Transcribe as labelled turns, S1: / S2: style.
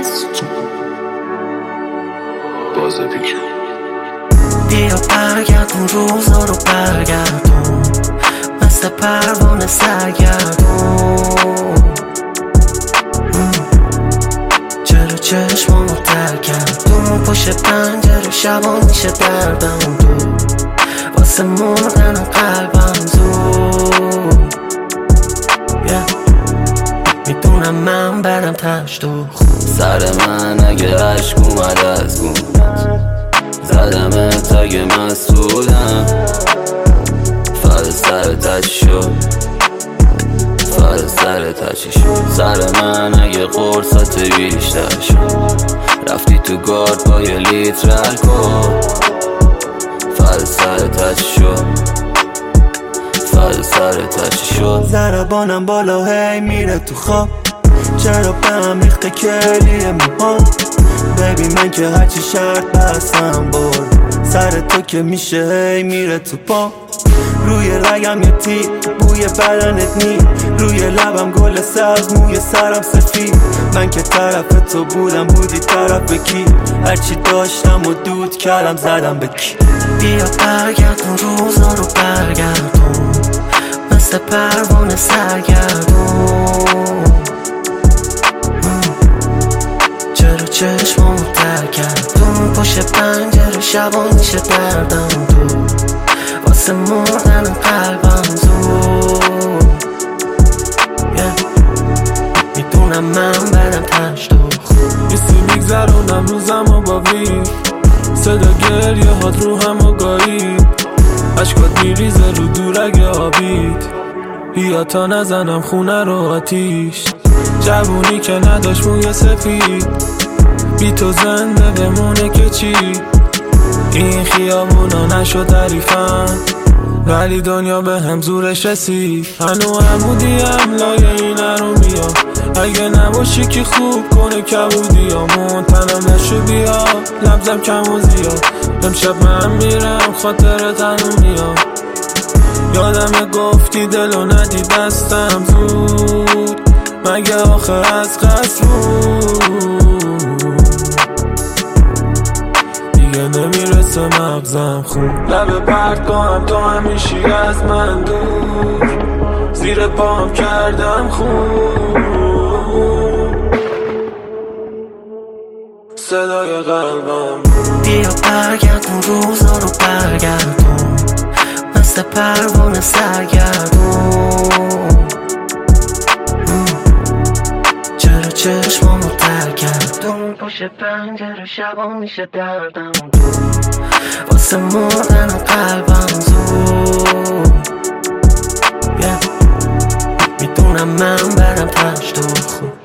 S1: بیا برگردون روزا رو برگردون، مثل پروانه سرگردون. چرا چشمامو تر کردون، پشت پنجره شبا میشه دردم دور، واسه مردن قلبم زود. میدونم من برم تشت و خون،
S2: سر من اگه عشق اومد از گون، زدمت اگه مسئولم، فرد سر تچی شد، فرد سر تچی شد. سر من اگه قرصت بیشتر شد، رفتی تو گارد با یه لیتر الکل، فرد سر تچی شد، فرد سر تچی شد.
S1: ضربانم بالا هی میره تو خواب، چرا به هم ریخته کلیه موهام. بیبی من که هرچی شرط بستم برد، سر تو که میشه هی میره تو پا. روی رگم یه تیر، بوی بدنت نی، روی لبم گل سبز، موی سرم سفید. من که طرف تو بودم، بودی طرف کی؟ هرچی داشتم و دود کردم زدم به کی. بیا برگردون روزا رو برگردون، مثل پروانه سرگردون. چرا چشمامو تر کردون، پشت پنجره شبا میشه دردم دور، واسه مردن قلبم زود. میدونم من برم تشت و خون،
S3: بیستی میگذرونم روزم با وی، صدا گریه هات رو هم آگاهید، عشقات میریزه رو دورگ آبید. بیا تا نزنم خونه رو آتیش، جوونی که نداشت موی سفید، بی تو زنده بمونه که چی؟ این خیابونا نشد تعریفن، ولی دنیا به هم زورش رسید. هنو عمودیم لایه این ارومیا، اگه نباشی که خوب کنه کبودیامون. تنم نشو بیا لبزم کم و زیاد، امشب من میرم خاطر تنو میاد. یادم گفتی دلو ندی دستم زود، مگه آخر از قصد بود؟ دیگه نمیرسه مغزم خون، لبه پرد کنم تو همیشی از من دور، زیر پام کردم خون. صدای قلبم
S1: بیا برگردون روزا رو برگردون، مثل پروانه سرگردون. چرا چشمامو تر کردون، پشت پنجره شبا میشه دردم دور، واسه مردن قلبم زود. میدونم من برم تشت و خون.